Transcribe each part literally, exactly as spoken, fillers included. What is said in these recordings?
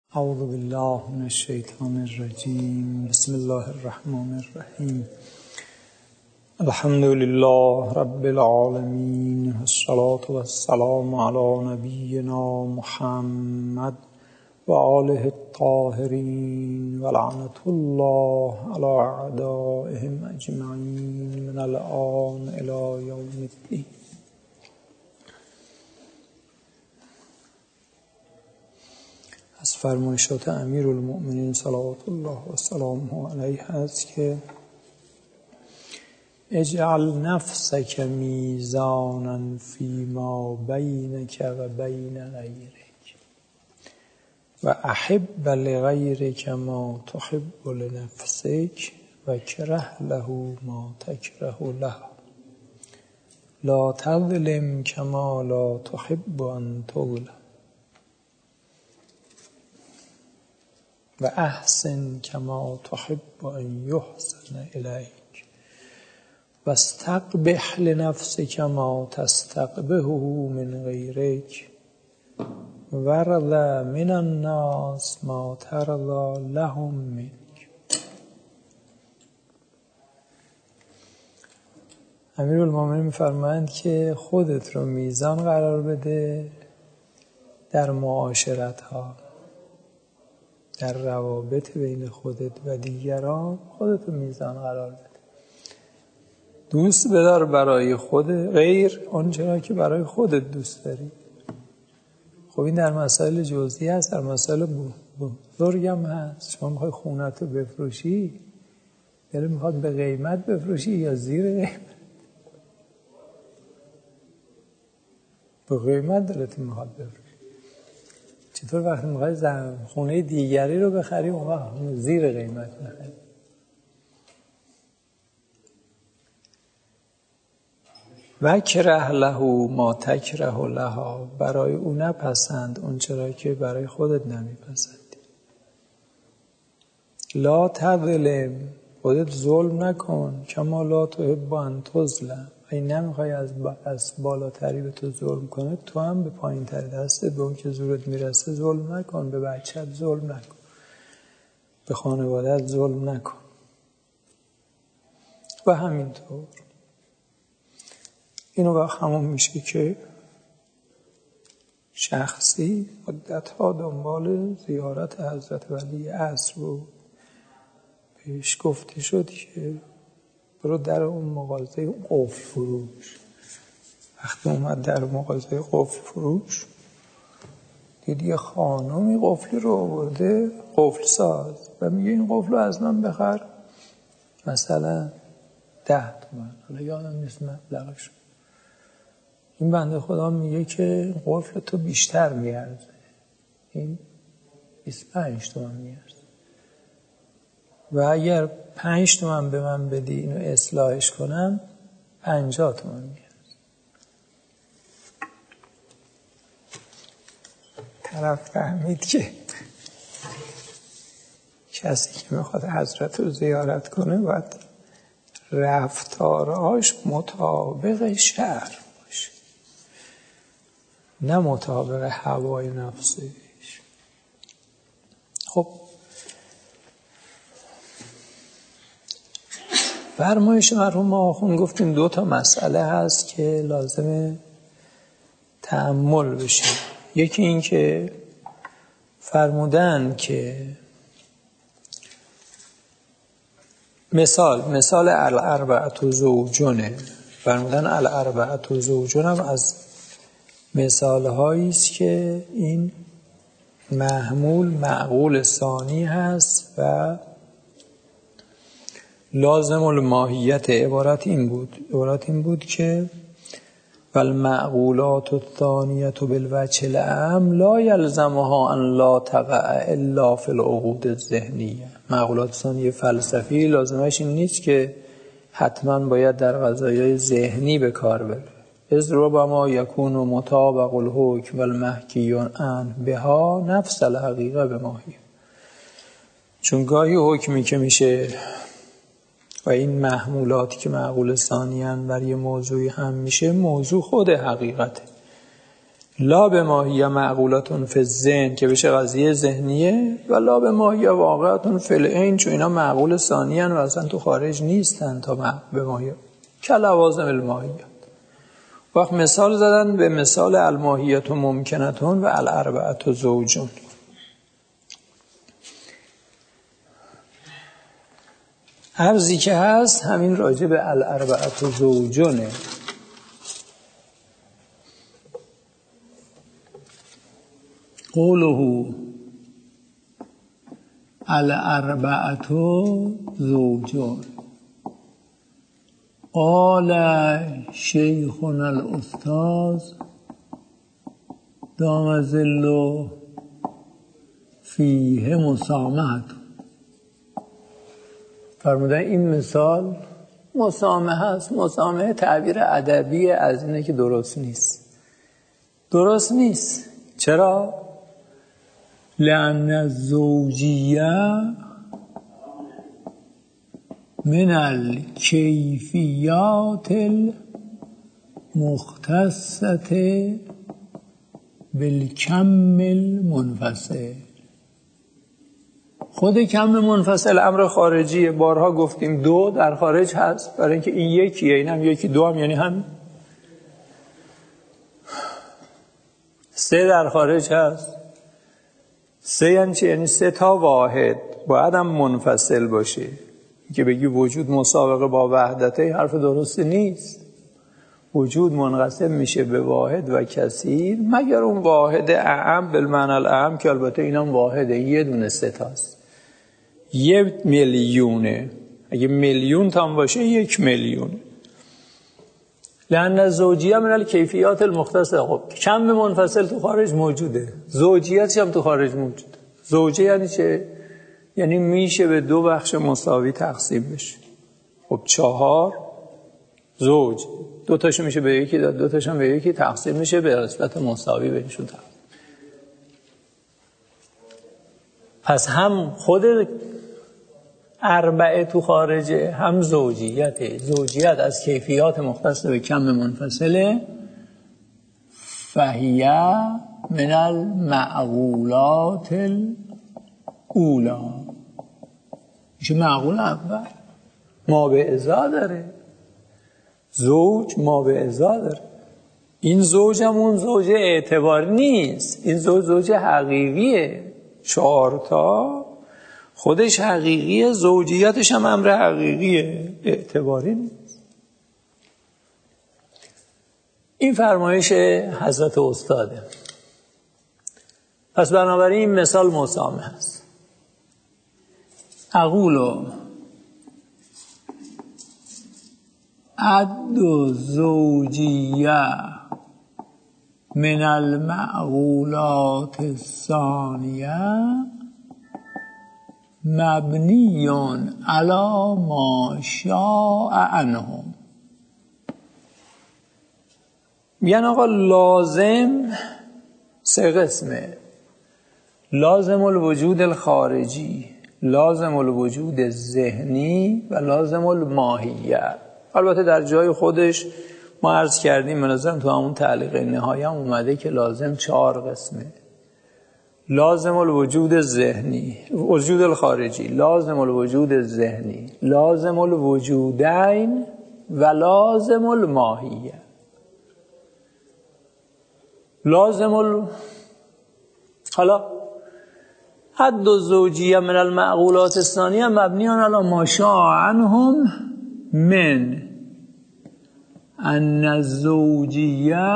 اعوذ بالله من الشیطان الرجیم. بسم الله الرحمن الرحیم. الحمد لله رب العالمین، والصلاة والسلام علی نبینا محمد و آله الطاهرین، و لعنة الله علی اعدائهم اجمعین من الآن الی یوم الدین. از فرمایشات امیرالمؤمنین صلوات الله و سلامه علیه است که اجعل نفسک میزانا فیما بینک و بین غیرک و احب لغیرک ما تحب لنفسک و کره له ما تکره له لا تظلم کما لا تحب ان تظلم و احسن کما تحب ان یحسن الیک و استقبح لنفسک ما تستقبحه من غیرک وارض من الناس ما ترضى لهم منک. امیرالمومنین می‌فرمایند که خودت رو میزان قرار بده در معاشرت‌ها، در روابط بین خودت و دیگران خودت رو میزان قرار بده. دوست بدار برای خود غیر آنچه را که برای خودت دوست داری. خب این در مسائل جزئی هست، در مسائل بزرگ هم هست. شما میخوای خونت رو بفروشی، یعنی میخواد به قیمت بفروشی یا زیر قیمت؟ به قیمت دلت میخواد بفروشی. چطور وقتی میخوای خونه دیگری رو بخری اون وقت زیر قیمت بخری؟ و کره له ما تکره لها، برای او نپسند اون چرا که برای خودت نمیپسندی. لا تظلم، خودت ظلم نکن، کما لا تحب ان تظلم، این نمیخوای از, با... از بالاتری به تو ظلم کنه تو هم به پایین تر دسته به اون که زورت میرسه ظلم نکن. به بچت ظلم نکن، به خانوادت ظلم نکن. و همینطور اینو وقت همون میشه که شخصی مدت‌ها دنبال زیارت حضرت ولی عصر بود. بهش گفته شد که برو در اون مغازه قفل فروش. وقتی اومد در مغازه قفل فروش دید یه خانومی قفلی رو آورده، قفل ساز، و میگه این قفل رو از من بخر مثلا ده تومن، حالا یادم نیست مبلغش. این بنده خدا میگه که قفل تو بیشتر میارزه، این بیست و پنج تومن میارزه، و اگر پنج تومن به من بدی اینو اصلاحش کنم پنجاه تومن میارزه. طرف فهمید که کسی که میخواد حضرت رو زیارت کنه باید رفتارهاش مطابق شرع باشه، نه مطابق هوای نفسش. خب فرمایش مرحوم آخوند گفتیم دو تا مسئله هست که لازمه تأمل بشه. یکی این که فرمودن که مثال مثال الاربعة زوجونه، فرمودن الاربعة زوجون هم از مثال هایی است که این محمول معقول ثانی هست و لازم الماهیت. عبارت این بود عبارت این بود که والمعقولات الثانیة بالوجه العام لا یلزمها ان لا تقع الا فی العقود الذهنیه. معقولات ثانیه فلسفی لازمش این نیست که حتما باید در قضایای ذهنی به کار بره. اذ ربما یکون مطابق الحکم والمحکی عنه بها نفس الحقیقه بماهیه. چون گاهی حکمی که میشه و این محمولاتی که معقول ثانیاً بر یه موضوعی هم میشه موضوع خود حقیقته، لا به ماهیه معقولاتون فی الذهن که بشه قضیه ذهنیه، و لا به ماهیه واقعاتون فی العین چون اینا معقول ثانی ان و اصلا تو خارج نیستن تا به ماهیه کلوازم الماهیات. وقت مثال زدن به مثال الماهیت و ممکنتون و الاربعت و زوجون. عرضی که هست همین راجع به الاربعت و زوجونه. قوله الاربعت و زوجون قال شیخنا الاستاذ دام ظله فیه مسامحت. فرمودن این مثال مسامحه است. مسامحه تعبیر ادبی از اینه که درست نیست. درست نیست. چرا؟ لأن الزوجیه من الکیفیات المختصة بالکم المنفصل. خود کم منفصل امر خارجیه. بارها گفتیم دو در خارج هست برای اینکه این یکیه، این هم یکی، دو هم یعنی هم. سه در خارج هست. سه یعنی چی؟ یعنی سه تا واحد باید هم منفصل باشه. که بگی وجود مسابقه با وحدته حرف درستی نیست. وجود منقسم میشه به واحد و کثیر مگر اون واحد اعم بالمعنی الاعم که البته اینم واحده، یه دونه سه تاست. یه میلیونه. اگه میلیون تام باشه یک میلیون. لأن الزوجیه من الکیفیات المختصه. خب کم منفصل تو خارج موجوده، زوجیتش هم تو خارج موجوده. زوجه یعنی چه؟ یعنی میشه به دو بخش مساوی تقسیم بشه. خب چهار زوج، دو تاشو میشه به یکی داد، دو تاشو به یکی تقسیم میشه به نسبت مساوی بینشون تقسیم. پس هم خود اربعه تو خارجه، هم زوجیته. زوجیت از کیفیات مختص به کم منفصله. فهیه من المعقولات الاولا. میشه معقول اول. ما به ازا داره. زوج ما به ازا داره. این زوج هم اون زوج اعتبار نیست. این زوج زوج حقیقیه. چهارتا خودش حقیقیه، زوجیتش هم امر حقیقیه، اعتباری نیست. این فرمایش حضرت استاده. پس بنابراین این مثال مسامح است. اقولو عد زوجیه من المعقولات الثانیه مبنیون علی ما شاء عنهم. میگن آقا لازم سه قسمه. لازم الوجود الخارجی، لازم الوجود ذهنی و لازم الماهیه. البته در جای خودش ما عرض کردیم منظرم تو همون تعلیق نهایی هم اومده که لازم چهار قسمه. لازم الوجود ذهنی، وجود الخارجی، لازم الوجود ذهنی، لازم الوجودین و لازم الماهیه. لازم ال... حالا حد الزوجیه من المعقولات الثانیه مبنیان علی ما شاء عنهم من ان الزوجیه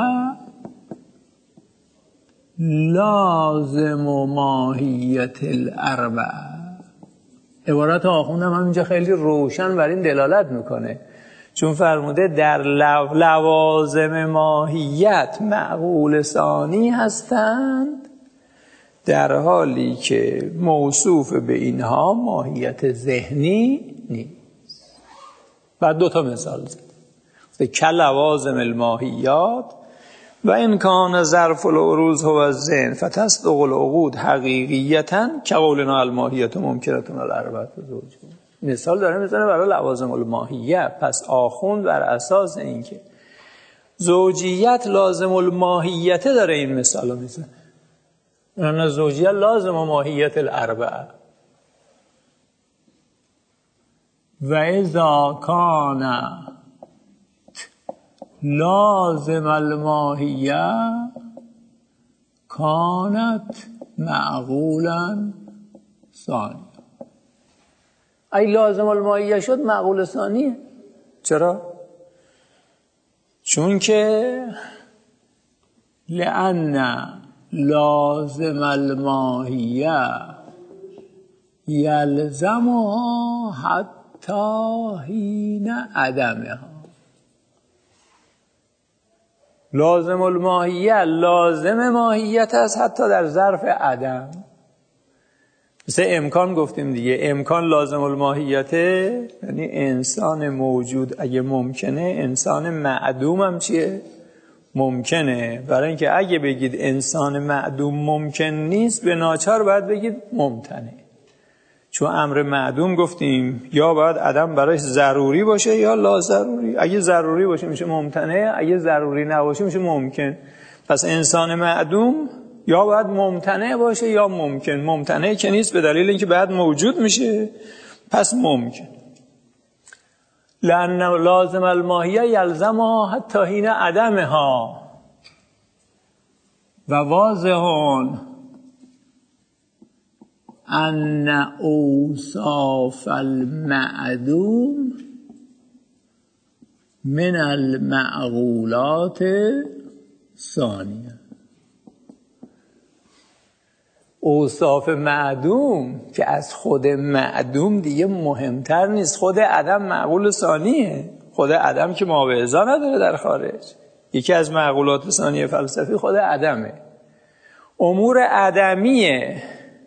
لازم و ماهیت الاربعه. عبارت آخوندم همینجا خیلی روشن بر این دلالت میکنه، چون فرموده در لو... لوازم ماهیت معقول ثانی هستند، در حالی که موصوف به اینها ماهیت ذهنی نیست. بعد دو تا مثال زد که لوازم الماهیات و این کان ظرف العروض هو الذهن فتصدق العقود حقیقیتا که قولنا الماهیت ممکنتون الاربعه زوج. مثال داره میزنه برای لوازم الماهیه. پس آخوند بر اساس اینکه زوجیت لازم الماهیت داره این مثال رو میزنه. نه زوجیت لازم ماهیت الاربعه. و اذا کان لازم الماهیه کانت معقولا ثانی. ای لازم الماهیه شد معقول ثانیه. چرا؟ چون که لأن لازم الماهیه یلزمها حتی حین عدمها. لازم الماهیه لازم ماهیت است حتی در ظرف عدم. مثل امکان گفتیم دیگه، امکان لازم الماهیته، یعنی انسان موجود اگه ممکنه، انسان معدوم هم چیه؟ ممکنه. برای اینکه اگه بگید انسان معدوم ممکن نیست، به ناچار باید بگید ممتنه. چون امر معدوم گفتیم یا باید عدم براش ضروری باشه یا لا ضروری. اگه ضروری باشه میشه ممتنه، اگه ضروری نباشه میشه ممکن. پس انسان معدوم یا باید ممتنع باشه یا ممکن. ممتنع که نیست به دلیل اینکه بعد موجود میشه، پس ممکن. لأن لازم الماهیه یلزمها حتی حین عدمها و واضحون ان اوصاف المعدوم من المعقولات ثانیه. اوصاف معدوم که از خود معدوم دیگه مهمتر نیست. خود عدم معقول ثانیه. خود عدم که ماوعظا نداره در خارج. یکی از معقولات ثانیه فلسفی خود عدمه. امور عدمیه.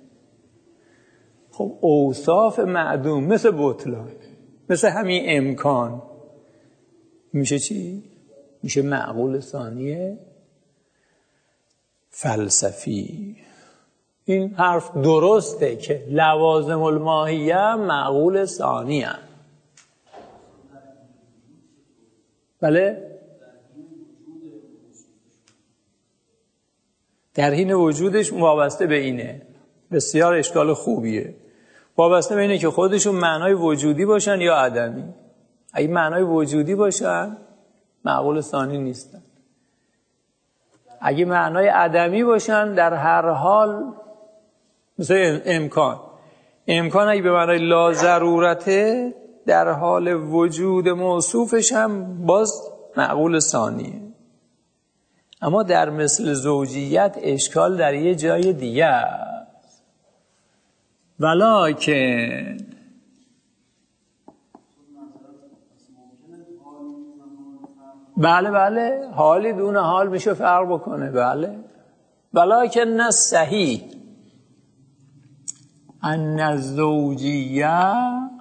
خب اوصاف معدوم مثل بطلان، مثل همین امکان، میشه چی؟ میشه معقول ثانیه فلسفی. این حرف درسته که لوازم الماهیه معقول ثانی هست. بله؟ در حین وجودش وابسته به اینه. بسیار اشکال خوبیه. وابسته به اینه که خودشون معنای وجودی باشن یا عدمی. اگه معنای وجودی باشن معقول ثانی نیستن. اگه معنای عدمی باشن در هر حال، مثل امکان امکان اگه به معنای لا ضرورته، در حال وجود موصوفش هم باز معقول ثانیه. اما در مثل زوجیت اشکال در یه جای دیگه است. ولکن بله بله حالی دون حال میشه فرق بکنه. بله ولکن نه صحیح ان الزوجیه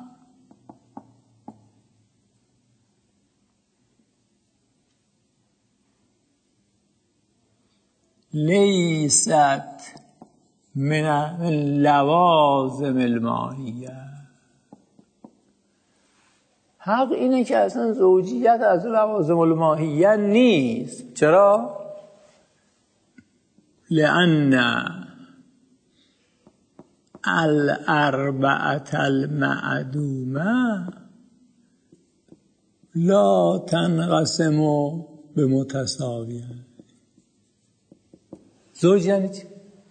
لیست من لوازم الماهیه. حق اینه که اصلا زوجیت از لوازم الماهیه نیست. چرا؟ لأن الاربعه المعدومه لا تنقسم به متساویه. زوج یعنی چی؟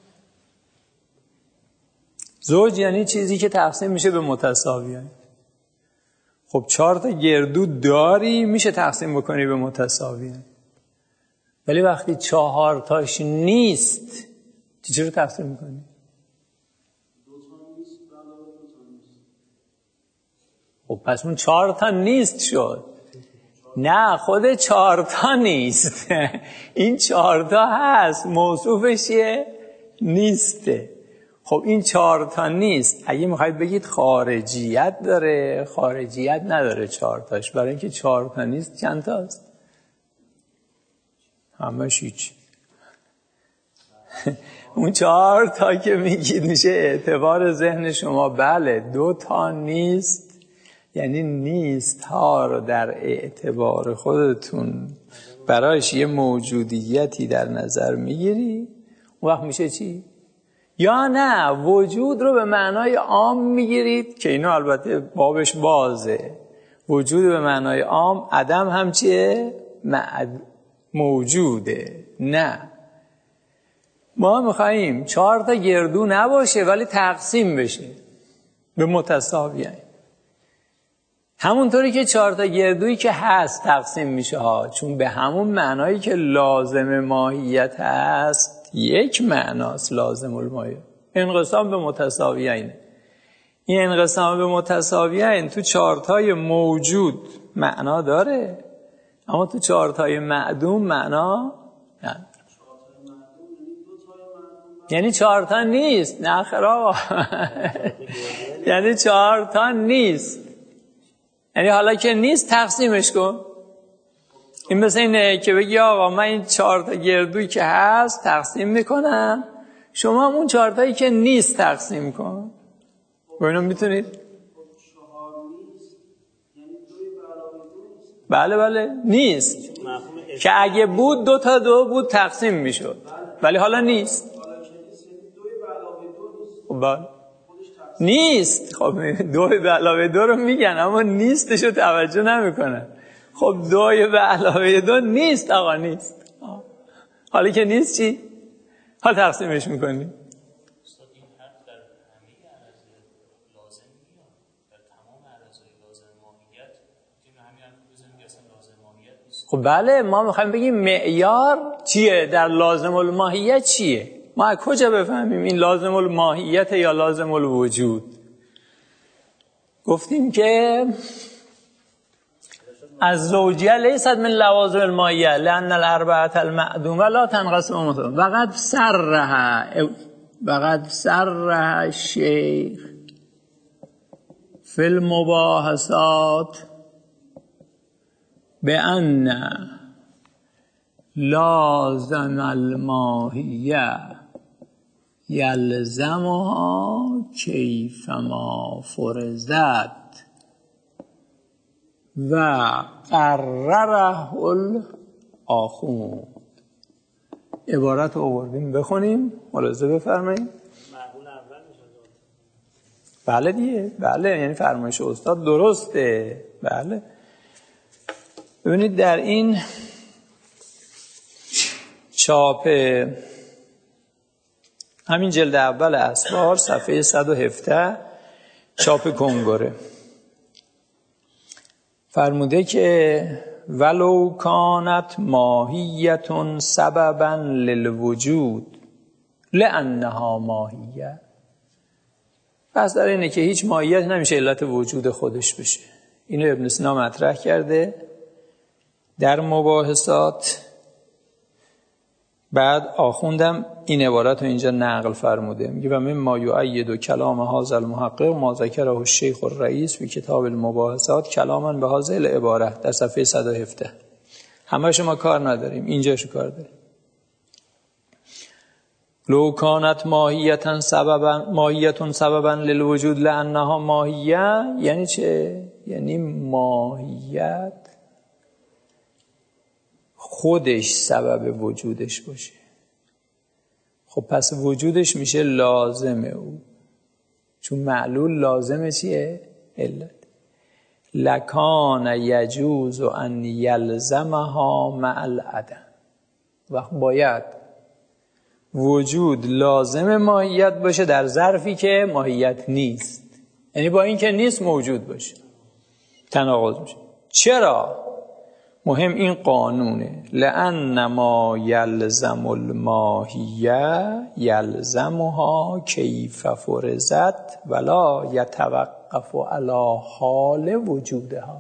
زوج یعنی چیزی که تقسیم میشه به متساویه. خب چهار تا گردو داری میشه تقسیم بکنی به متساویه، ولی وقتی چهار تاش نیست چجوری تقسیم میکنی؟ خب پس اون چهار تا نیست شد. نه خود چهار تا نیست. این چهار تا هست، موصوفش نیسته. خب این چهار تا نیست. اگه میخواید بگید خارجیت داره، خارجیت نداره چهار تاش. برای اینکه چهار تا نیست چند تاست؟ همش هیچ. اون چهار تا که میگید میشه اعتبار ذهن شما. بله دو تا نیست، یعنی نیست ها رو در اعتبار خودتون برایش یه موجودیتی در نظر میگیری، اون وقت میشه چی؟ یا نه وجود رو به معنای عام میگیرید که اینو البته بابش بازه. وجود به معنای عام، عدم هم چیه؟ موجوده. نه، ما میخواییم چهار تا گردو نباشه ولی تقسیم بشه به متساویین. همونطوری که چهار تا گردویی که هست تقسیم میشه ها، چون به همون معنایی که لازم ماهیت هست یک معناست لازم الماهیت. انقسام به متساویین، این انقسام به متساویین تو چهار تای موجود معنا داره، اما تو چهار تای معدوم معنا نه. یعنی چهار تا نیست، نه خیر آقا. یعنی چهار تا نیست، یعنی حالا که نیست تقسیمش کن. این مثل اینه که بگی آقا من این چهار تا گردویی که هست تقسیم میکنم، شما اون چهار تایی که نیست تقسیم کن. ببینم میتونید؟ بله بله نیست، که اگه بود دو تا دو بود تقسیم میشد، ولی حالا نیست. خب نیست، خب دوی به علاوه دو رو میگن اما نیستشو توجه نمیکنن. خب دوی به علاوه دو نیست آقا، نیست. حالا که نیست چی؟ حالا تقسیمش میکنی. خب بله، ما میخوایم بگیم معیار چیه در لازم الماهیت چیه. ما از کجا بفهمیم این لازم الماهیت یا لازم الوجود؟ گفتیم که از زوجیه لیست من لوازم الماهیه لان الاربعه المعدومه لا تنقسم مطلقا. وقد صرح وقد صرح الشیخ فی المباحثات بأن لازم الماهیه یلزمها کیفما فرضت و قرره الاخوند. عبارت رو آوردیم بخونیم، ملاحظه بفرمایید. بله دیگه، بله، یعنی فرمایش استاد درسته. بله ببینید در این چاپ همین جلد اول اسفار صفحه صد و هفده چاپ کنگره فرموده که ولو کانت ماهیتون سببا للوجود لانها ماهیه. پس در اینه که هیچ ماهیت نمیشه علت وجود خودش بشه. اینو ابن سینا مطرح کرده در مباحثات. بعد آخوندم این عبارت رو اینجا نقل فرموده، میگه و مما یؤید کلام هذا المحقق ما ذکره الشیخ الرئیس فی کتاب المباحثات کلاما به هذه العباره در صفحه صد و هفده. همه شما کار نداریم، اینجاشو کار داریم. لو کانت ماهیتا سببا ماهیتون سببا للوجود لانها ماهیه. یعنی چه؟ یعنی ماهیت خودش سبب وجودش باشه. خب پس وجودش میشه لازم او، چون معلول لازم چیه؟ علت. لکان یجوز ان یلزمها مع العدم. وقت باید وجود لازم ماهیت باشه در ظرفی که ماهیت نیست، یعنی با این که نیست موجود باشه، تناقض میشه. چرا؟ مهم این قانونه، لأن ما یلزم الماهیه یلزمها کیف فرضت ولا یتوقف علی حال وجودها.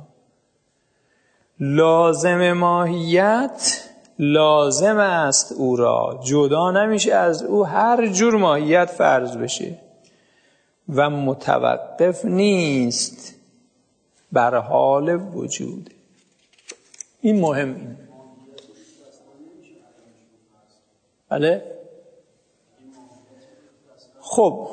لازم ماهیت لازم است او را، جدا نمیشه از او هر جور ماهیت فرض بشه و متوقف نیست بر حال وجود. این مهم اینه. بله؟ خب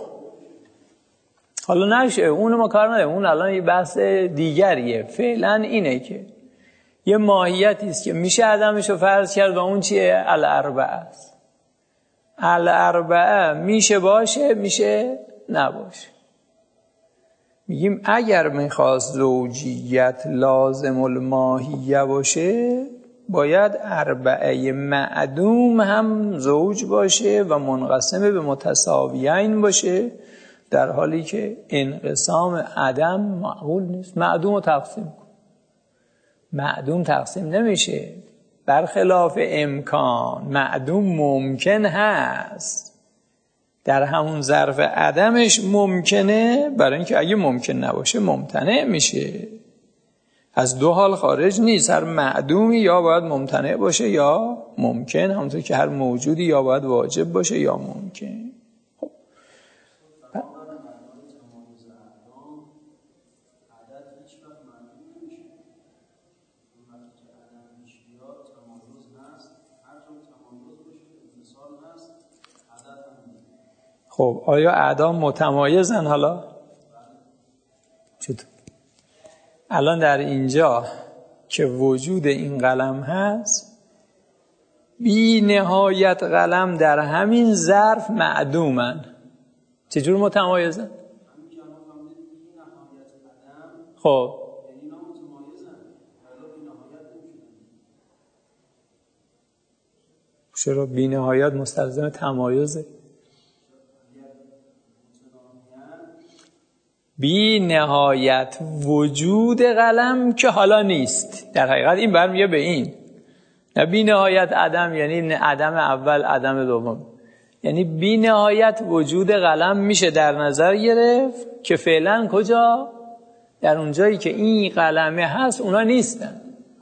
حالا نشه، اونو ما کار نداریم، اون الان یه بحث دیگریه. فعلا اینه که یه ماهیتی است که میشه عدمش رو فرض کرد و اون چیه؟ الاربعه است. الاربعه میشه باشه، میشه نباشه. میگیم اگر میخواست زوجیت لازم الماهیه باشه باید اربعه معدوم هم زوج باشه و منقسم به متساویین باشه، در حالی که انقسام عدم معقول نیست. معدوم رو تقسیم کن، معدوم تقسیم نمیشه. برخلاف امکان معدوم ممکن هست، در همون ظرف عدمش ممکنه، برای اینکه اگه ممکن نباشه ممتنع میشه. از دو حال خارج نیست، هر معدومی یا باید ممتنع باشه یا ممکن، همونطور که هر موجودی یا باید واجب باشه یا ممکن. خب خب آیا اعدام متمایزن حالا؟ چطور؟ الان در اینجا که وجود این قلم هست، بی نهایت قلم در همین ظرف معدومن. چجور متمایزن؟ خب چرا بی نهایت مستلزم تمایزه؟ بی نهایت وجود قلم که حالا نیست. در حقیقت این برمیگه به این، نه بی نهایت عدم یعنی عدم اول عدم دوم، یعنی بی نهایت وجود قلم میشه در نظر گرفت که فعلا کجا؟ در اون جایی که این قلمه هست اونا نیستن.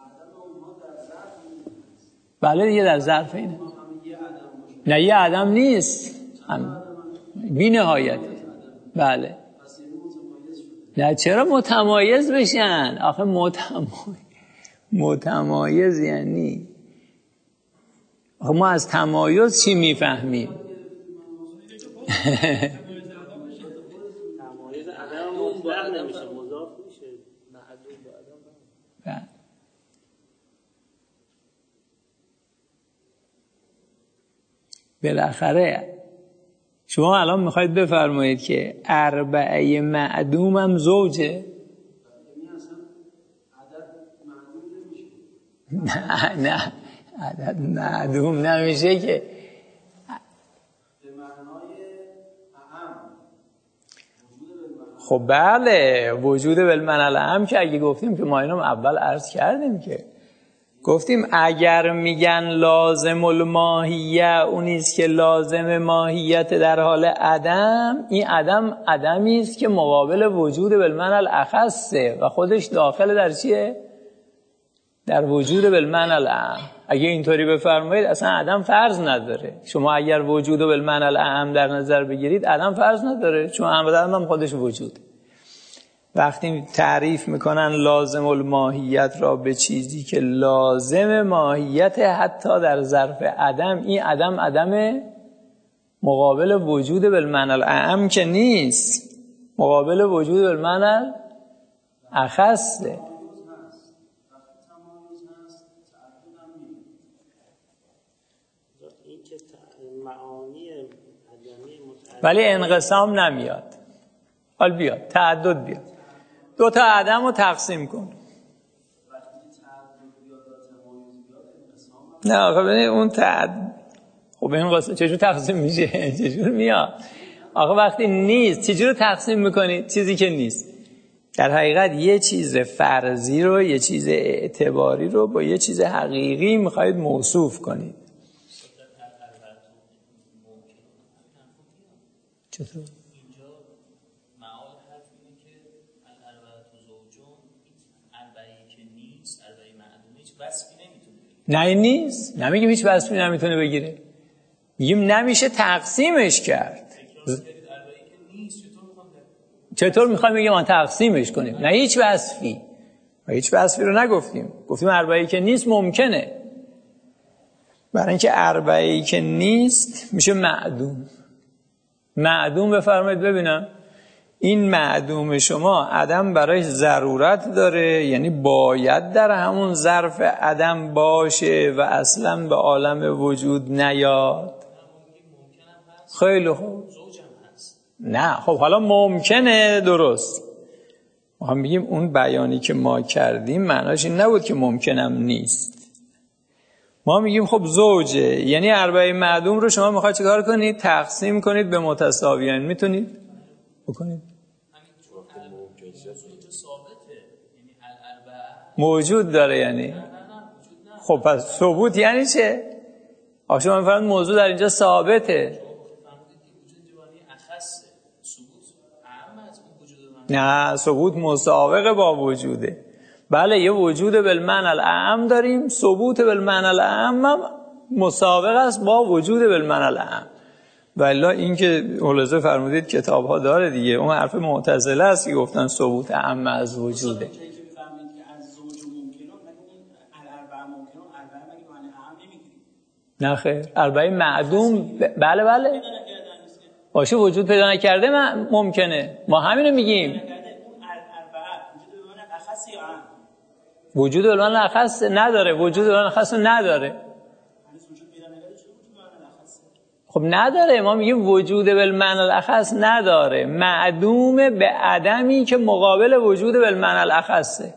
بله یه در ظرف اینه. نه یه عدم نیست، بی نهایت. بله نه چرا متمایز بشن؟ آخه متمایز متمایز یعنی آخه ما از تمایز چی میفهمیم؟ تمایز عدم مطلق نمیشه، مضاف میشه، معدوم با عدم. بالاخره شما الان میخواید بفرمایید که اربعه معدوم هم زوجه؟ نه نه عدد معدوم نمیشه که. خب بله وجود بالمعنی الاعم که اگه گفتیم که ما اینو اول عرض کردیم که گفتیم اگر میگن لازم الماهیه اونیست که لازم ماهیت در حال عدم، این عدم عدمی است که مقابل وجود بالمعنی الاخصه و خودش داخل در چیه؟ در وجود بالمعنی الاعم. اگه اینطوری بفرمایید اصلا عدم فرض نداره. شما اگر وجود بالمعنی الاعم در نظر بگیرید عدم فرض نداره، چون عدم هم خودش وجود. وقتی تعریف میکنن لازم الماهیت را به چیزی که لازم ماهیت حتی در ظرف عدم، این عدم عدم مقابل وجود بالمعنی الاعم که نیست، مقابل وجود بالمعنی الاخصه. ولی انقسام نمیاد. حال بیاد تعدد بیاد، دو تا عدم رو تقسیم کن. نه آخه ببین اون تعدد خب این قصه چجور تقسیم میشه؟ چجور میاد؟ آخه وقتی نیست چجور تقسیم میکنید چیزی که نیست؟ در حقیقت یه چیز فرضی رو، یه چیز اعتباری رو با یه چیز حقیقی میخواید موصوف کنید. چطور؟ اینجا معال حرف اینه که الاربعه زوجون اربعه‌ای که نیست، اربعه معدوم هیچ وصفی نمیتونه بگیره. نه این نیست، نمیگیم هیچ وصفی نمیتونه بگیره، میگیم نمیشه تقسیمش کرد. چطور میخوایم بگیم آن تقسیمش کنیم؟ نه هیچ وصفی، و هیچ وصفی رو نگفتیم، گفتیم اربعه‌ای که نیست ممکنه. برای اینکه اربعه‌ای که نیست میشه معدوم. معدوم بفرمایید ببینم این معدوم شما عدم برایش ضرورت داره، یعنی باید در همون ظرف عدم باشه و اصلا به عالم وجود نیاد. خیلی خوب. نه خب حالا ممکنه، درست. ما هم بگیم اون بیانی که ما کردیم معناش این نبود که ممکنم نیست. ما میگیم خب زوجه، یعنی اربعه معدوم رو شما میخواید چیکار کنید؟ تقسیم کنید به متساویان. میتونید بکنید؟ موجود داره یعنی؟ خب پس ثبوت یعنی چه؟ آخه شما میفرمایید موضوع در اینجا ثابته. نه، ثبوت مساوقه با وجوده. بله یه وجود بالمعنی الاعم داریم، ثبوت بالمعنی الاعم هم مساوقه است با وجود بالمعنی الاعم. والا این که ملاحظه فرمودید کتاب ها داره دیگه، اون حرف معتزله است که گفتن ثبوت اعم از وجوده. نه خیر، اربعه معدوم بله بله باشه وجود پیدا نکرده ممکنه، ما همینو میگیم. وجود بالمعنی الاخص نداره، وجود بالمعنی الاخص نداره. خب نداره، ما میگیم وجود بالمعنی الاخص نداره، معدوم به عدمی که مقابل وجود بالمعنی الاخصه.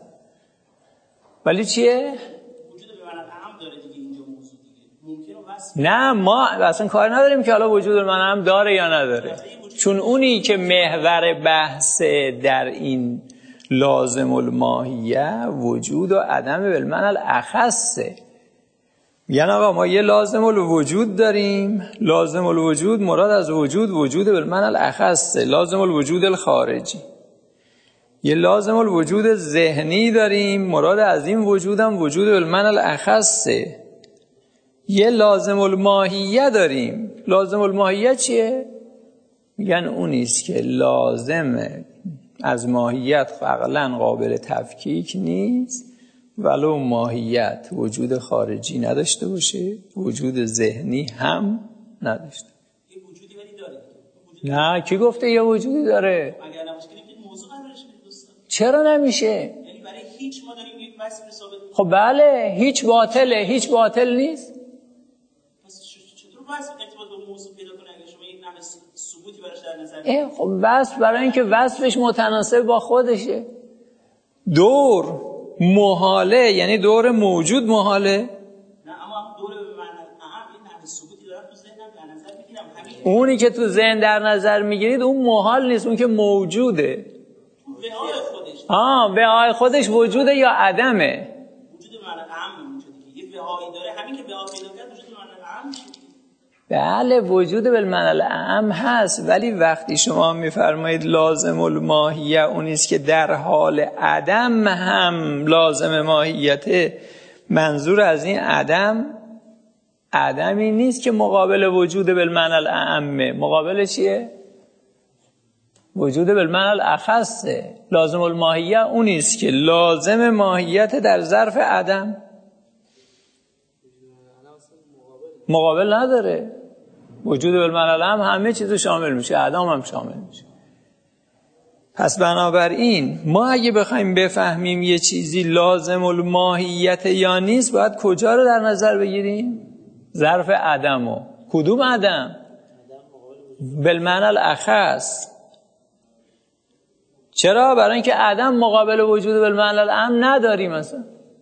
ولی چیه؟ وجود بالمعنی الاعم داره دیگه اینجا موضوع دیگه. ممکنه واسه نه ما اصلا کار نداریم که حالا وجود بالمعنی الاعم داره یا نداره، چون اونی که محور بحث در این لازم الماهیه وجود و عدم بالمعنی الاخصه. یعنی آقا ما یه لازم الوجود داریم، لازم الوجود مراد از وجود وجود بالمعنی الاخصه، لازم الوجود الخارجی. یه لازم الوجود ذهنی داریم، مراد از این وجودم وجود بالمعنی الاخصه. یه لازم الماهیه داریم، لازم الماهیه چیه؟ میگن اونیست که لازمه از ماهیت فعلا قابل تفکیک نیست، ولو ماهیت وجود خارجی نداشته باشه، وجود ذهنی هم نداشته. یه وجودی ولی داره. نه کی گفته یه وجودی داره؟ اگر نباشه که موضوع قرارش دوستان. چرا نمیشه؟ یعنی برای هیچ ما داریم یک وصف ثابت. خب بله، هیچ باطله، هیچ باطل نیست. پس چطور وصف ارتباط به موضوع پیدا کنه اگه شما یک نحو ثبوتی براش در نظر بگیرید؟ خب وصف برای اینکه وصفش متناسب با خودشه. دور محاله، یعنی دور موجود محاله؟ نه اما دور به معنی اعم این نحو ثبوتی دارم تو ذهنم در نظر میگیرم. اونی که تو ذهن در نظر میگیرید اون محال نیست، اون که موجوده. وعای خودش. آه وعای خودش وجوده یا عدمه؟ وجود به معنی اعم موجوده. یه وعایی داره، همین که وعا پیدا کرد وجود به معنی اعم میشه. بله وجود بالمعنی الاعم هست، ولی وقتی شما میفرمایید لازم الماهیه اونیست که در حال عدم هم لازم ماهیته، منظور از این عدم عدمی نیست که مقابل وجود بالمعنی الاعمه. مقابل چیه؟ وجود بالمعنی الاخصه. لازم الماهیه اونیست که لازم ماهیت در ظرف عدم، مقابل نداره. وجود بالمعنی الاعم همه چیزو شامل میشه، عدم هم شامل میشه. پس بنابراین ما اگه بخوایم بفهمیم یه چیزی لازم الماهیت یا نیست، باید کجا رو در نظر بگیریم؟ ظرف عدمو. کدوم عدم؟ بالمعنی الاخص. چرا؟ برای اینکه عدم مقابل وجود بالمعنی الاعم نداریم اصلا.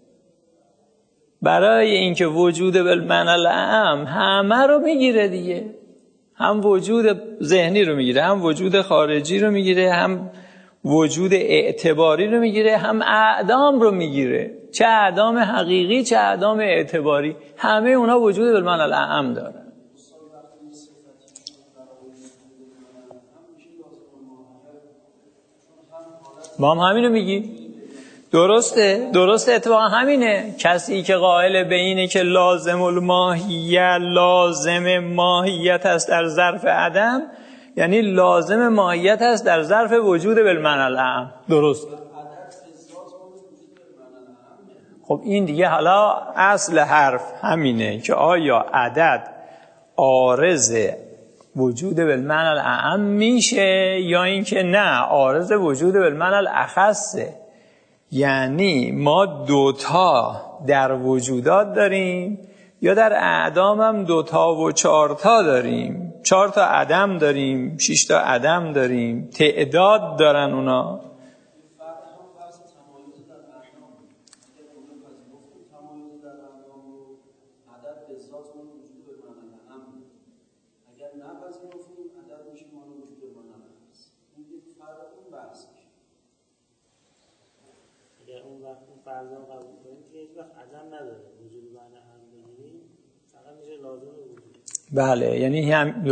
برای اینکه وجود بالمعنی الاعم همه رو میگیره دیگه، هم وجود ذهنی رو میگیره، هم وجود خارجی رو میگیره، هم وجود اعتباری رو میگیره، هم اعدام رو میگیره، چه اعدام حقیقی چه اعدام اعتباری، همه اونا وجود بالمعنی الاعم دارن. ما هم همینو میگیم. درسته، درسته، اتفاقا همینه. کسی که قائل به اینه که لازم الماهیه لازم ماهیت است در ظرف عدم، یعنی لازم ماهیت است در ظرف وجود بالمعنی الاعم. درست. خب این دیگه حالا اصل حرف همینه که آیا عدد عارض وجود بالمعنی الاعم میشه یا اینکه نه عارض وجود بالمعنی الاخصه، یعنی ما دوتا در وجودات داریم یا در اعدام هم دوتا و چهارتا داریم، چهار تا عدم داریم، شش تا عدم داریم، تعداد دارن اونا. بله، یعنی هم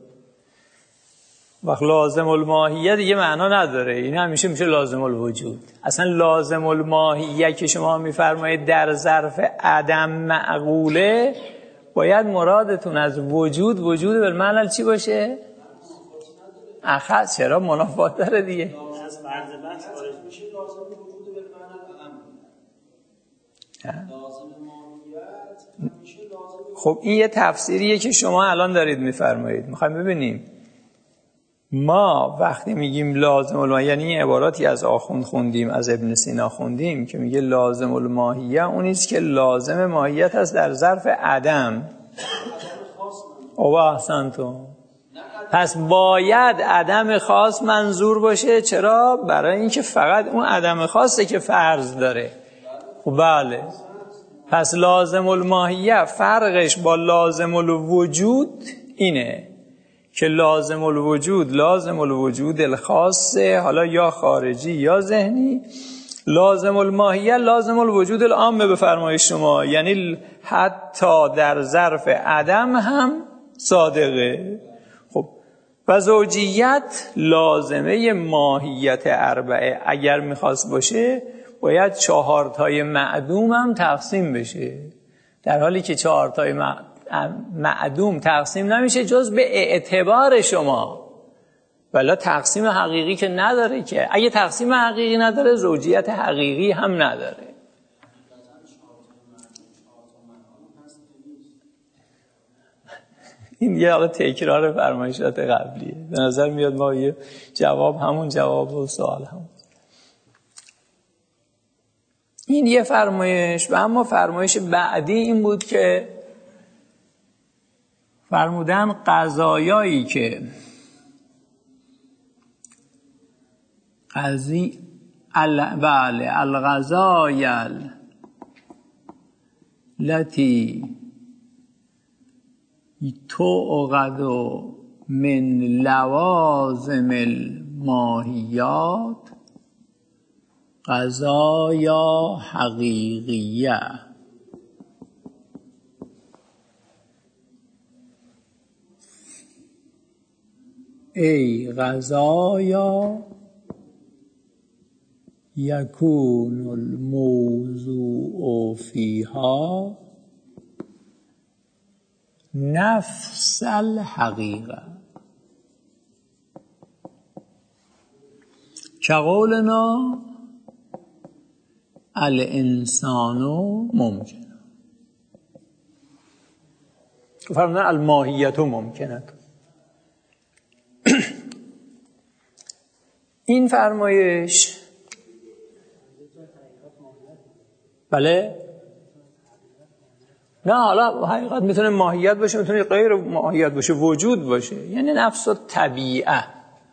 وقت لازم الماهیه دیگه معنا نداره، این همیشه میشه لازم الوجود. اصلا لازم الماهیه که شما میفرمایید در ظرف عدم معقوله، باید مرادتون از وجود وجود بالمعنی چی باشه؟ اخذ. چرا منافات داره دیگه؟ از فرض بحث خارج میشه لازم وجود بالمعنی اعم. لازم ماهیت همیشه لازم. خب این یه تفسیریه که شما الان دارید میفرمایید. میخوایم ببینیم ما وقتی میگیم لازم الماهیه، یعنی این عباراتی از آخوند خوندیم، از ابن سینا خوندیم که میگه لازم الماهیه اونیست که لازم ماهیت هست در ظرف عدم. او احسنتم. پس باید عدم خاص منظور باشه. چرا؟ برای اینکه فقط اون عدم خاصه که فرض داره. خب بله، پس لازم الماهیه فرقش با لازم الوجود اینه که لازم الوجود لازم الوجود الخاصه، حالا یا خارجی یا ذهنی. لازم الماهیه لازم الوجود العامه به فرمایش شما، یعنی حتی در ظرف عدم هم صادقه. خب و زوجیت لازمه ماهیت اربعه اگر میخواست باشه باید چهارتای معدوم هم تقسیم بشه، در حالی که چهارتای معدوم تقسیم نمیشه جز به اعتبار شما، ولی تقسیم حقیقی که نداره. که اگه تقسیم حقیقی نداره زوجیت حقیقی هم نداره. این یه حالا تکرار فرمایشات قبلیه. به نظر میاد ما یه جواب همون جواب و سوال همون. این یه فرمایش. و اما فرمایش بعدی این بود که فرمودن قضایایی که قضی بله القضایل لتی توقد من لوازم الماهیات قضایا حقیقیه. ای قضایا یکون الموضوع فیها نفس الحقیقه كقولنا الانسان ممکن. فرمودن الماهیت ممکنه. این فرمایش بله نه، حالا حقیقت میتونه ماهیت باشه، میتونه غیر ماهیت باشه، وجود باشه، یعنی نفس و طبیعه.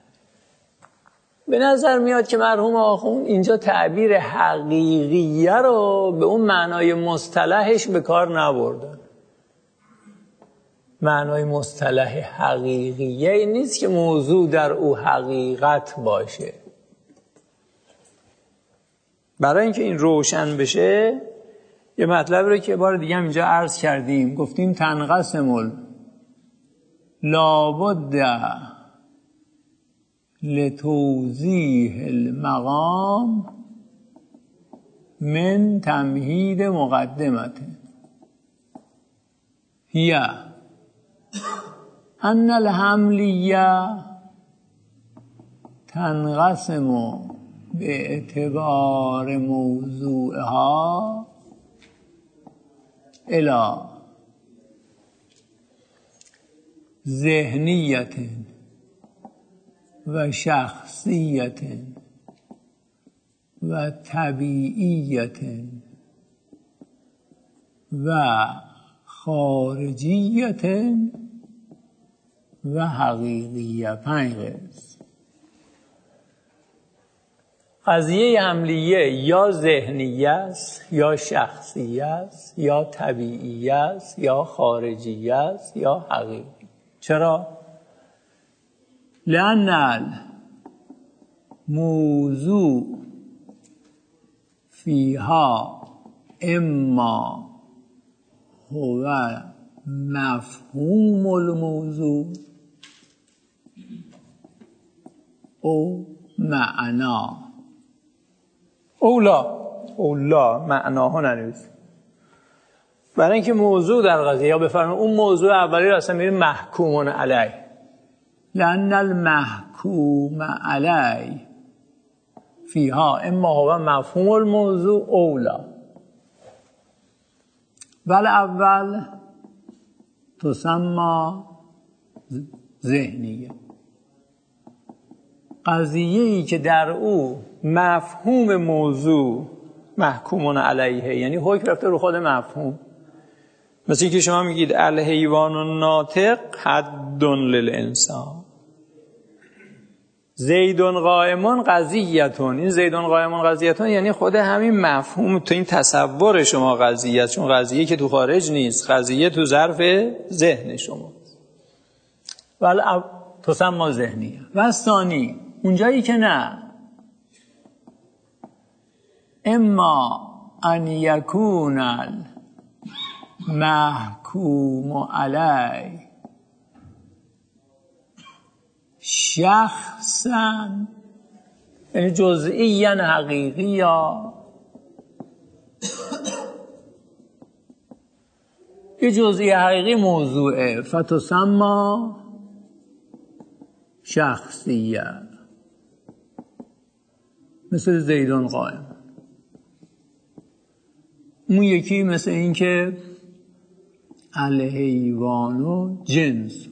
به نظر میاد که مرحوم آخوند اینجا تعبیر حقیقیه رو به اون معنای مصطلحش به کار نبردن. معنای مصطلح حقیقیه این نیست که موضوع در او حقیقت باشه. برای اینکه این روشن بشه یه مطلب رو که بار دیگه هم اینجا عرض کردیم، گفتیم تنقسم لابد لتوضیح المقام من تمهید مقدمته هي ان الحملیه تنقسم به اعتبار موضوعها الى ذهنیت و شخصیت و طبیعیت و خارجیت و حقیقیت. پنج قسم. قضیه حملیه یا ذهنیه است یا شخصیه است یا طبیعیه است یا خارجیه است یا حقیقی. چرا؟ لأن الموضوع فیها اما هو مفهوم الموضوع او معنا. اولا اولا معناها ننویسید، برای اینکه موضوع در قضیه یا بفرمایید اون موضوع اولی رو اصلا میریم محکومون علیه. لأن المحکوم علیه فیها اما هو مفهوم الموضوع اولا. ولی اول تسمى ذهنیه، قضیه‌ای که در او مفهوم موضوع محکومون علیه، یعنی حکم رفته رو خود مفهوم. مثل اینکه شما میگید الحیوان الناطق حد للانسان، زیدون قائمون قضیتون. این زیدون قائمون قضیتون یعنی خود همین مفهوم تو این تصور شما قضیه، چون قضیه که تو خارج نیست، قضیه تو ظرف ذهن شما. ولی تسمى ذهنیه. و ثانی اونجایی که نه، اما ان یکون المحکوم علی شخصا، یعنی جزئیاً حقیقی، یا یه جزئی حقیقی موضوعه، فتسمى شخصیه. مثل زیدون قائم. اون یکی مثل این که الحیوانو جنس.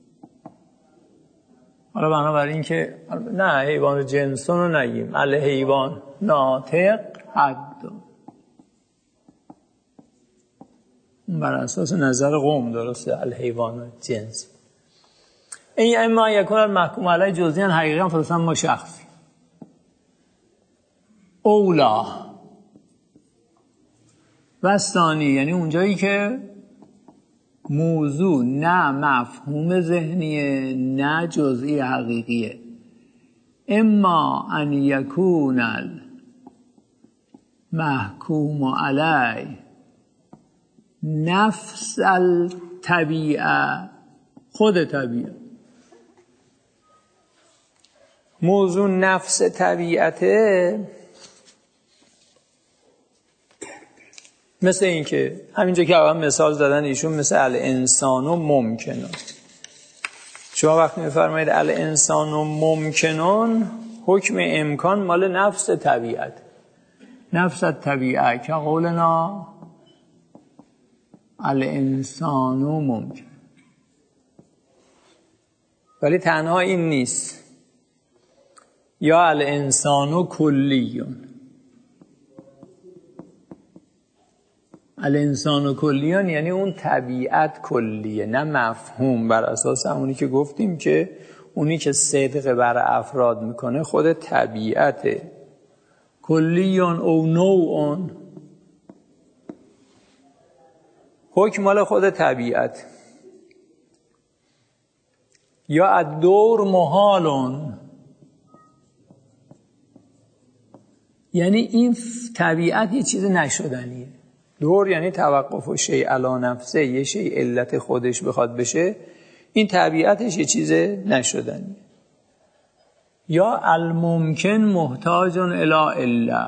حالا بنابراین که نه حیوان جنسون رو نگیم، الحیوان ناطق حد، بر اساس نظر قوم درسته الحیوان جنس. این اما یکون المحکوم علی جزئیاً حقیقیاً فتسمى شخصی. اولا و ثانی یعنی اونجایی که موضوع نه مفهوم ذهنیه نه جزئی حقیقیه. اما ان یکون المحکوم علی نفس الطبیعه، خود طبیعه. موضوع نفس طبیعته، مثل این که همینجا که اول مثال زدن ایشون، مثل الانسان ممکنون. شما وقتی میفرمایید الانسان ممکنون، حکم امکان مال نفس طبیعت. نفس طبیعه که قولنا الانسان ممکن. ولی تنها این نیست، یا الانسان کلیون. الانسان کلیون یعنی اون طبیعت کلیه، نه مفهوم. بر اساس همونی که گفتیم که اونی که صدق بر افراد میکنه خود طبیعته. کلیون او نوعون، حکم مال خود طبیعت. یا الدور محالون، یعنی این طبیعت یه چیز نشدنیه. دور یعنی توقف و شیء علی نفسه، یه شیء علت خودش بخواد بشه، این طبیعتش یه چیز نشدنیه. یا الممکن محتاج الی الا،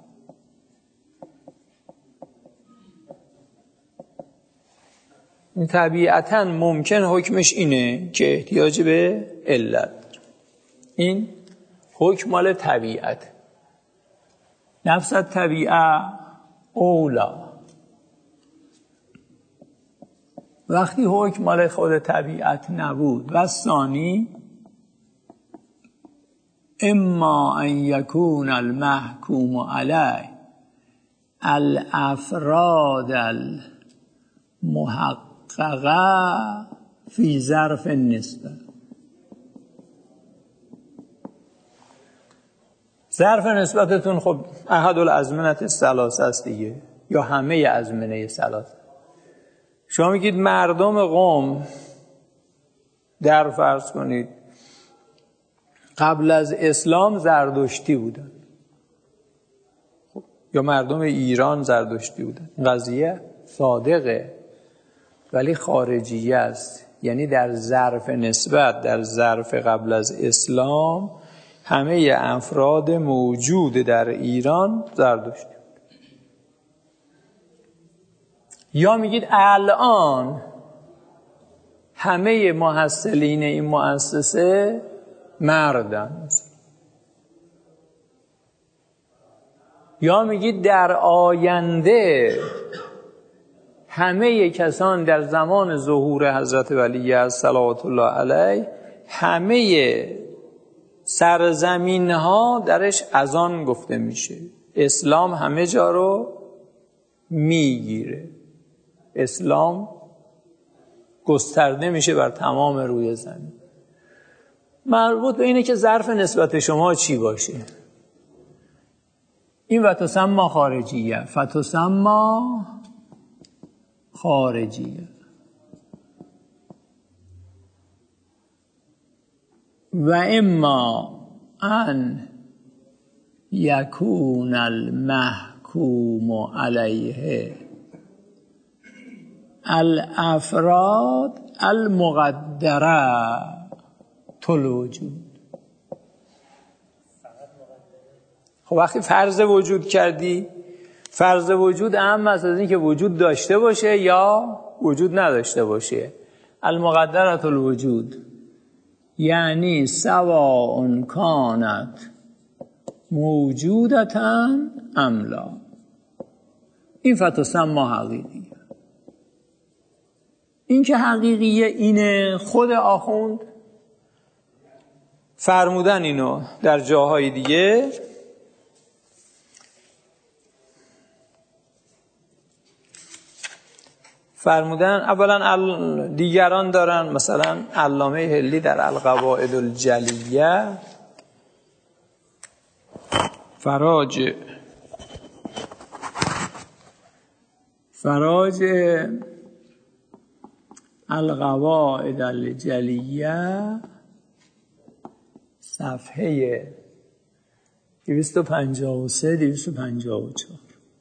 طبیعتاً ممکن حکمش اینه که احتیاج به علت. این حکم مال طبیعت. نفس طبیعه اولا. وقتی حکم مال خود طبیعت نبود و ثانی اما ان یکون المحکوم علیه الافراد المحققه فی ظرف النسبه. ظرف نسبتتون خب احد الازمنه الثلاثه است دیگه، یا همه ازمنه ثلاثه. شما میگید مردم قوم در فرض کنید قبل از اسلام زردشتی بودن، خب. یا مردم ایران زردشتی بودن. قضیه صادقه ولی خارجیه است، یعنی در ظرف نسبت، در ظرف قبل از اسلام همه افراد موجود در ایران زردشتی بود. یا میگید الان همه محصلین این مؤسسه مردن. یا میگید در آینده همه کسان در زمان ظهور حضرت ولی صلوات الله علیه همه سرزمین ها درش اذان گفته میشه. اسلام همه جا رو میگیره، اسلام گسترده میشه بر تمام روی زمین. مربوط به اینه که ظرف نسبت شما چی باشه. این و تسمى خارجیه، فتسمى خارجیه. و اما ان یکون المحکوم علیه الافراد المقدره الوجود. خب وقتی فرض وجود کردی، فرض وجود اهم است از این که وجود داشته باشه یا وجود نداشته باشه. المقدره الوجود یعنی سواء کانت موجودتا ام لا. این فتسمى حقیقیه. این که حقیقیه اینه خود آخوند فرمودن اینو در جاهای دیگه. فرمودن اولا دیگران دارن، مثلا علامه هلی در القواعد الجلیه فراج فراج القواعد الجلیه صفحه دویست و پنجاه و سه دویست و پنجاه و چهار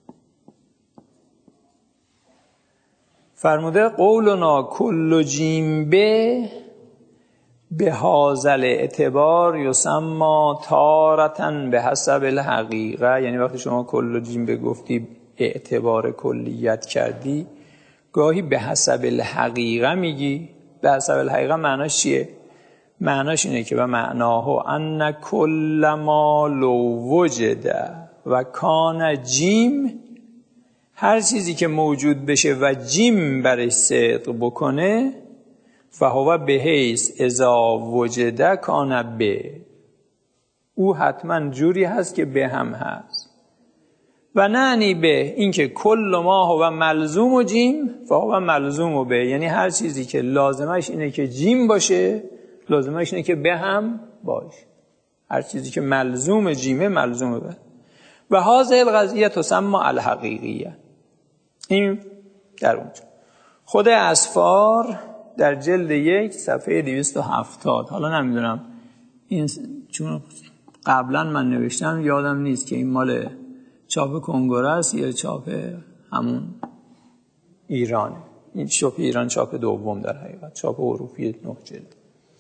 فرموده قولنا کل جیم به به هازل اعتبار یسمى تارتن به حسب الحقیقه. یعنی وقتی شما کل جیم به گفتی اعتبار کلیت کردی، گاهی به حسب الحقیقه میگی. به حسب الحقیقه معناش چیه؟ معناش اینه که به معناه ان کل ما لو وجد و کان جیم، هر چیزی که موجود بشه و جیم برش صدق بکنه، فهو به حیث اذا وجد کان به، او حتما جوری هست که به هم هست. و نعنی به این که کل ما هو ملزوم و جیم فهو ملزوم و به، یعنی هر چیزی که لازمش اینه که جیم باشه لازمش اینه که به هم باشه. هر چیزی که ملزوم جیمه ملزوم به. و هذه القضیه تسمى الحقیقیه. این در اونجا خود اسفار در جلد یک صفحه دویست و هفتاد. حالا نمیدونم این چون قبلا من نوشتم یادم نیست که این مال چاپ کنگره است یا چاپ همون ایرانه. این چاپ ایران چاپ دوم در حقیقت، چاپ حروفی نه جلد.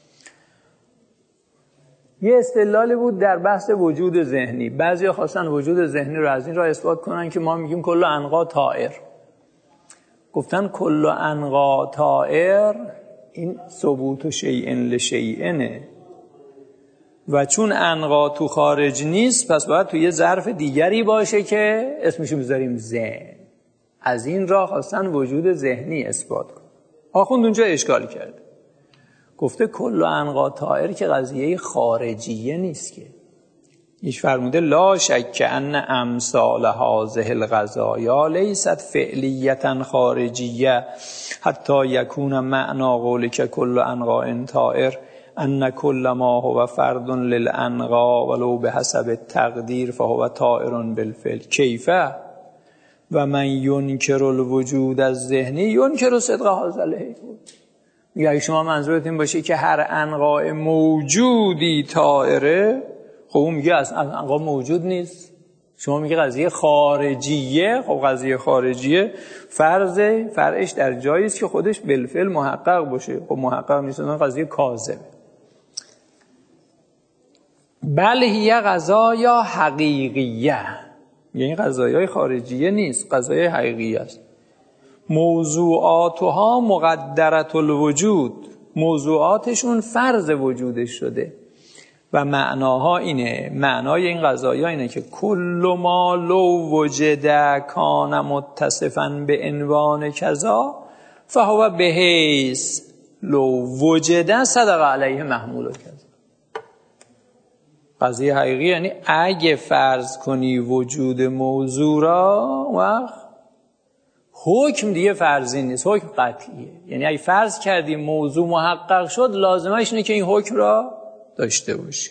یه استدلالی بود در بحث وجود ذهنی. بعضیا خواستن وجود ذهنی رو از این را اثبات کنن که ما میگیم کل انقا طائر. گفتن کل انقا طائر این ثبوت شیئن لشیئنه و چون انقا تو خارج نیست پس باید تو یه ظرف دیگری باشه که اسمشو بذاریم ذهن. از این راه خواستن وجود ذهنی اثبات کن. آخوند اونجا اشکال کرده، گفته کل انقا طائر که قضیه خارجیه نیست که. ایش فرموده لا شک ان امثال هذه الغذایا لیست فعلیتا خارجیه حتی یکون معنا قولک کل انقاء طائر ان کل ما هو فرد للانقا ولو بحسب التقدیر فهو طائر بالفعل کیفه و من ینکر الوجود از ذهنی ینکر صدق هذا الحیوان. میگه شما منظورت این باشه که هر انقاء موجودی طائره، خب اون میگه اصلا انقاء موجود نیست، شما میگه قضیه خارجیه. خب قضیه خارجیه فرض فرعش در جایی است که خودش بالفعل محقق باشه. خب محقق نیست، اون قضیه کاذبه. بل هی قضایا حقیقیه، یعنی قضایای خارجیه نیست، قضایای حقیقیه است. موضوعاتها مقدرت الوجود، موضوعاتشون فرض وجودش شده. و معناها اینه، معنای این قضایا اینه که کل ما لو وجد کان متصفا به عنوان کذا فهو بحیث لو وجد صدق علیه محمول کذا. قضیه حقیقی یعنی اگه فرض کنی وجود موضوع را، وقت حکم دیگه فرضی نیست، حکم قطعیه. یعنی اگه فرض کردی موضوع محقق شد، لازمش اینه که این حکم را داشته باشی.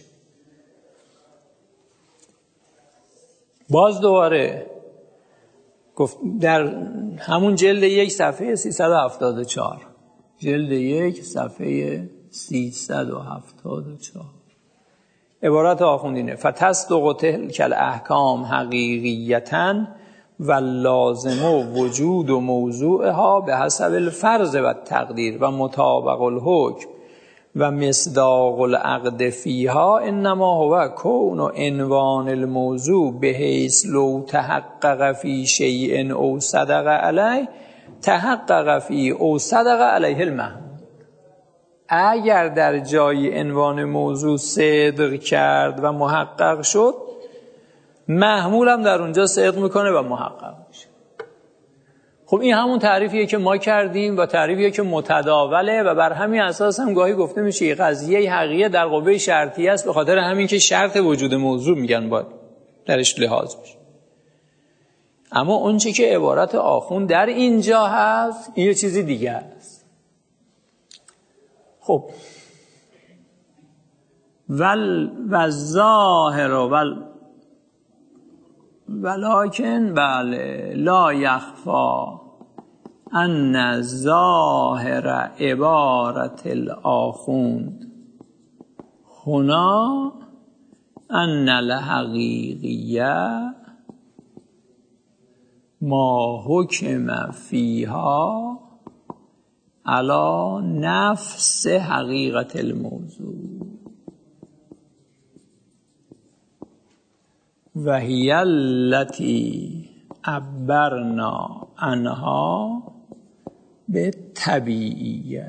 باز دوباره گفت در همون جلد یک صفحه سیصد و هفتاد و چهار، جلد یک صفحه سیصد و هفتاد و چهار عبارت آخوندینه: فتصدق تلک الاحکام حقیقیتاً و لازم وجود و موضوعها به حسب الفرض و تقدیر و مطابق الحکم و مصداق العقد فیها انما هو کون و عنوان الموضوع بحیث لو تحقق فی شیء او صدق علیه تحقق فی او صدق علیه المحمول. اگر در جای عنوان موضوع صدق کرد و محقق شد، محمول هم در اونجا صدق میکنه و محقق میشه. خب این همون تعریفیه که ما کردیم و تعریفیه که متداوله و بر همین اساس هم گاهی گفته میشه قضیه حقیقیه در قوه شرطیه است، به خاطر همین که شرط وجود موضوع میگن باید درش لحاظ بشه. اما اون چی که عبارت آخوند در اینجا هست این یه چیزی دیگه است. خب ول و ظاهر ول ولکن بله لا یخفا ان ظاهر عبارت الآخوند هنا ان الحقیقیه ما حکم فیها علی نفس حقیقت الموضوع و هی التی عبرنا عنها به طبیعیه.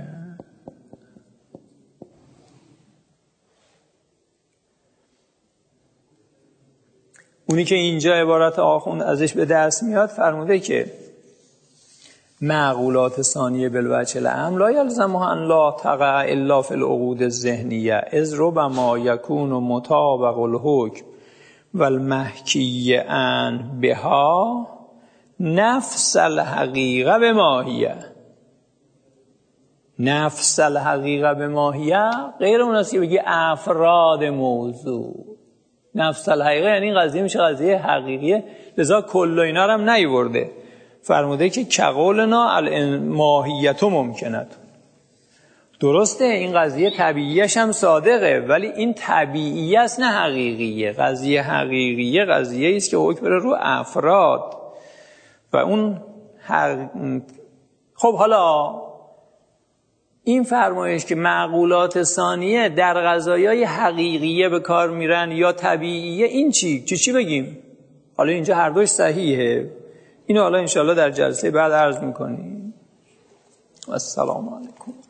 اونی که اینجا عبارت آخوند ازش به دست میاد فرموده که معقولات ثانیه بالوجه العام لا یلزمها ان لا تقع الا فی العقود الذهنیه اذ ربما یکون مطابق الحکم والمحکی ان بها نفس الحقیقه به ماهیه. نفس الحقیقه به ماهیه غیر مناسب بگی افراد موضوع. نفس الحقیقه یعنی این قضیه میشه قضیه حقیقیه، لذا کل اینا رو هم نیورده. فرموده که کقولنا الماهیت ممکنه. درسته این قضیه طبیعیش هم صادقه، ولی این طبیعی است نه حقیقیه. قضیه حقیقیه قضیه است که حکم بره رو افراد و اون حق... خب حالا این فرمایش که معقولات ثانیه در قضایای حقیقیه به کار میرن یا طبیعیه، این چی؟ چی چی بگیم؟ حالا اینجا هر دوش صحیحه، اینو حالا انشاءالله در جلسه بعد عرض میکنیم. و السلام علیکم.